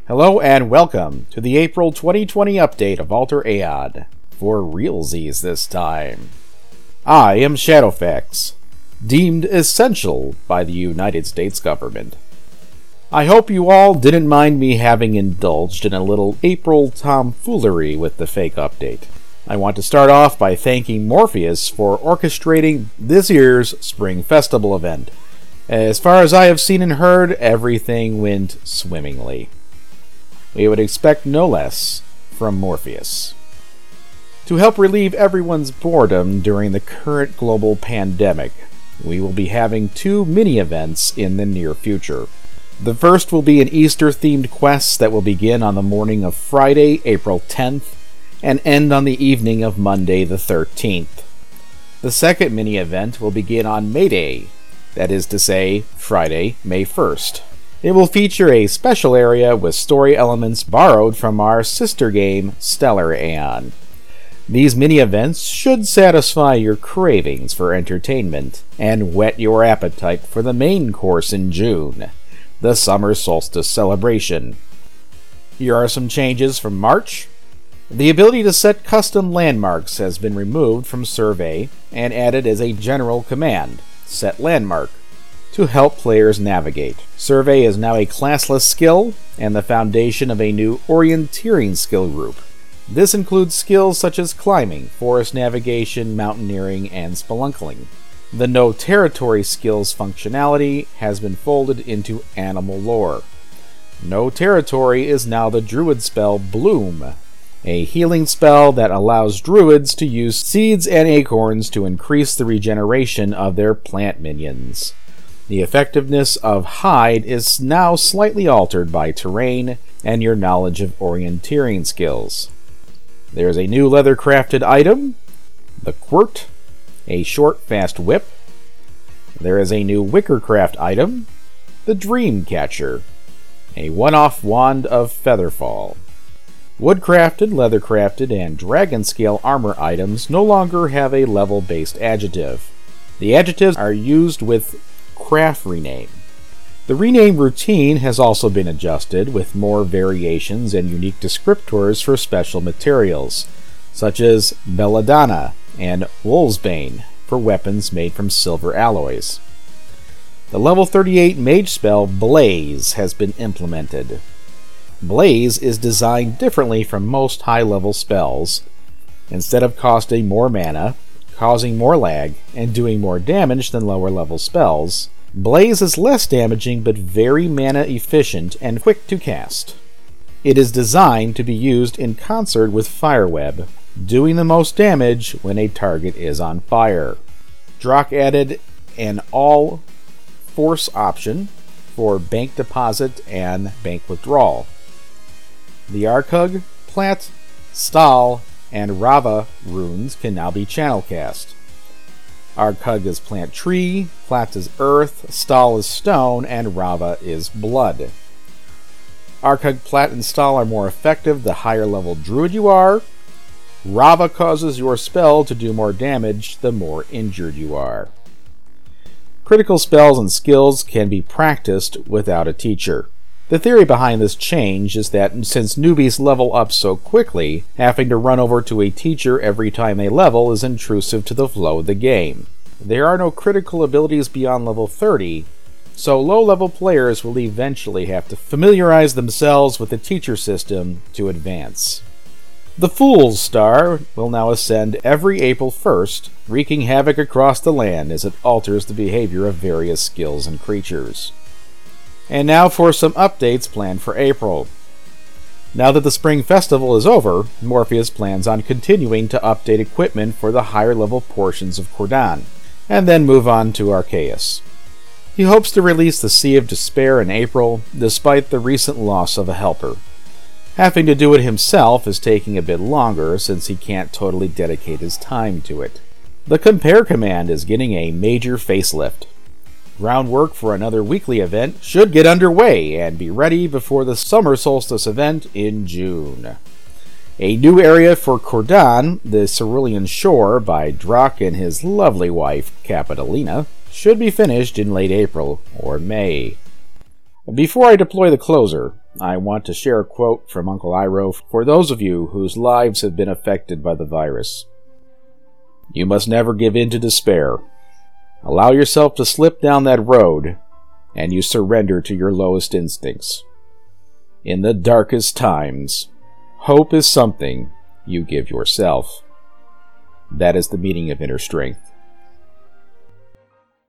Hello and welcome to the April 2020 update of Alter Aeon, for realsies this time. I am Shadowfax, deemed essential by the United States government. I hope you all didn't mind me having indulged in a little April tomfoolery with the fake update. I want to start off by thanking Morpheus for orchestrating this year's Spring Festival event. As far as I have seen and heard, everything went swimmingly. We would expect no less from Morpheus. To help relieve everyone's boredom during the current global pandemic, we will be having two mini-events in the near future. The first will be an Easter-themed quest that will begin on the morning of Friday, April 10th, and end on the evening of Monday the 13th. The second mini-event will begin on May Day, that is to say, Friday, May 1st. It will feature a special area with story elements borrowed from our sister game, Stellar Aeon. These mini-events should satisfy your cravings for entertainment and whet your appetite for the main course in June, the Summer Solstice celebration. Here are some changes from March. The ability to set custom landmarks has been removed from Survey and added as a general command, Set Landmark, to help players navigate. Survey is now a classless skill and the foundation of a new orienteering skill group. This includes skills such as climbing, forest navigation, mountaineering, and spelunkling. The No Territory skills functionality has been folded into animal lore. No Territory is now the druid spell Bloom, a healing spell that allows druids to use seeds and acorns to increase the regeneration of their plant minions. The effectiveness of Hide is now slightly altered by terrain and your knowledge of orienteering skills. There is a new leather-crafted item, the Quirt, a short, fast whip. There is a new wickercraft item, the Dreamcatcher, a one-off wand of Featherfall. Woodcrafted, leather-crafted, and dragon-scale armor items no longer have a level-based adjective. The adjectives are used with craft rename. The rename routine has also been adjusted with more variations and unique descriptors for special materials, such as Belladonna and Wolfsbane for weapons made from silver alloys. The level 38 mage spell Blaze has been implemented. Blaze is designed differently from most high-level spells. Instead of costing more mana, causing more lag, and doing more damage than lower-level spells, Blaze is less damaging but very mana-efficient and quick to cast. It is designed to be used in concert with Fireweb, doing the most damage when a target is on fire. Drock added an all-force option for bank deposit and bank withdrawal. The Arcug, Plat, Stahl, and Rava runes can now be channel cast. Arcug is plant tree, Plat is earth, Stahl is stone, and Rava is blood. Arcug, Plat, and Stahl are more effective the higher level druid you are. Rava causes your spell to do more damage the more injured you are. Critical spells and skills can be practiced without a teacher. The theory behind this change is that since newbies level up so quickly, having to run over to a teacher every time they level is intrusive to the flow of the game. There are no critical abilities beyond level 30, so low-level players will eventually have to familiarize themselves with the teacher system to advance. The Fool's Star will now ascend every April 1st, wreaking havoc across the land as it alters the behavior of various skills and creatures. And now for some updates planned for April. Now that the Spring Festival is over, Morpheus plans on continuing to update equipment for the higher level portions of Cordan, and then move on to Arceus. He hopes to release the Sea of Despair in April, despite the recent loss of a helper. Having to do it himself is taking a bit longer since he can't totally dedicate his time to it. The Compare command is getting a major facelift. Groundwork for another weekly event should get underway and be ready before the Summer Solstice event in June. A new area for Cordan, the Cerulean Shore by Drock and his lovely wife, Capitolina, should be finished in late April or May. Before I deploy the closer, I want to share a quote from Uncle Iroh for those of you whose lives have been affected by the virus. You must never give in to despair. Allow yourself to slip down that road, and you surrender to your lowest instincts. In the darkest times, hope is something you give yourself. That is the meaning of inner strength.